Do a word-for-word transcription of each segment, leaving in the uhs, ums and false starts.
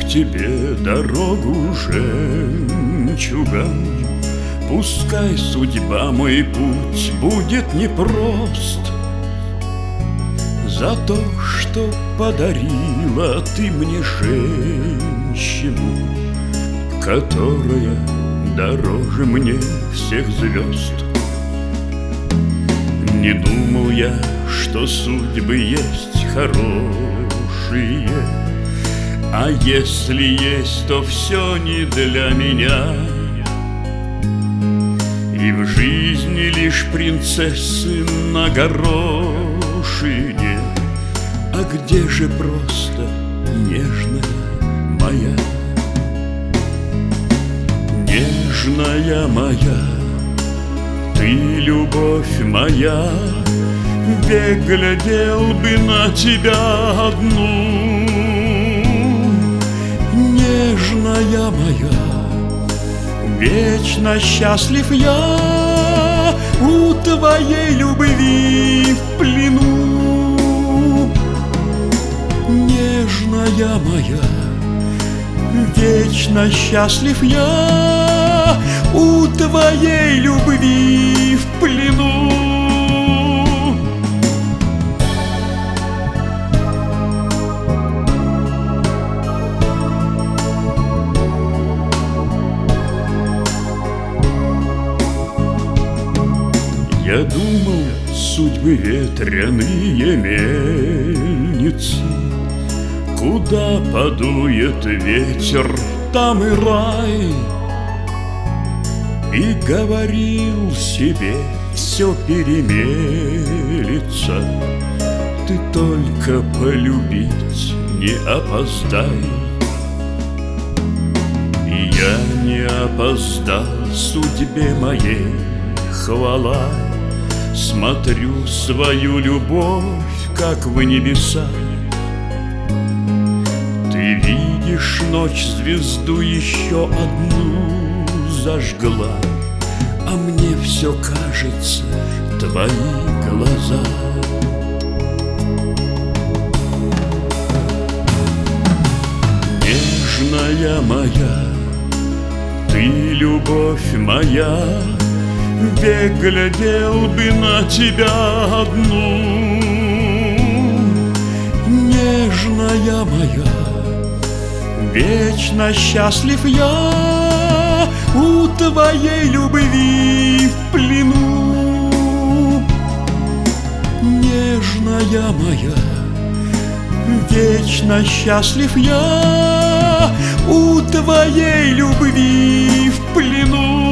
к тебе дорогу, жемчугом. Пускай судьба мой путь будет непрост, за то, что подарила ты мне женщину, которая дороже мне всех звезд. Не думал я, что судьбы есть хорошие, а если есть, то все не для меня. И в жизни лишь принцессы на горошине. А где же просто нежная моя? Нежная моя, ты любовь моя, век глядел бы на тебя одну. Нежная моя, вечно счастлив я у твоей любви в плену. Нежная моя, вечно счастлив я у твоей любви в плену. Я думал, судьбы ветряные мельницы, куда подует ветер, там и рай. И говорил себе, все перемелется, ты только полюбить не опоздай. И я не опоздал, судьбе моей хвала. Смотрю свою любовь, как в небеса. Ты видишь, ночь звезду еще одну зажгла, а мне все кажется, твои глаза. Нежная моя, ты любовь моя, век глядел бы на тебя одну. Нежная моя, вечно счастлив я у твоей любви в плену. Нежная моя, вечно счастлив я у твоей любви в плену.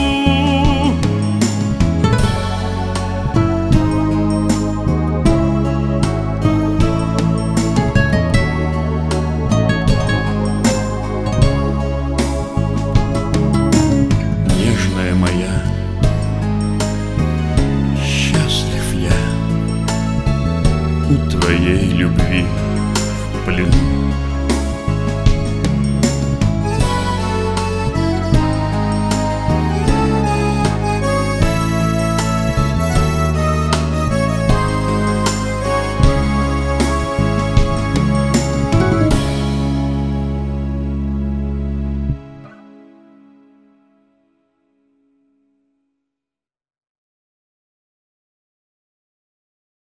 Моя, счастлив я у твоей любви в плену.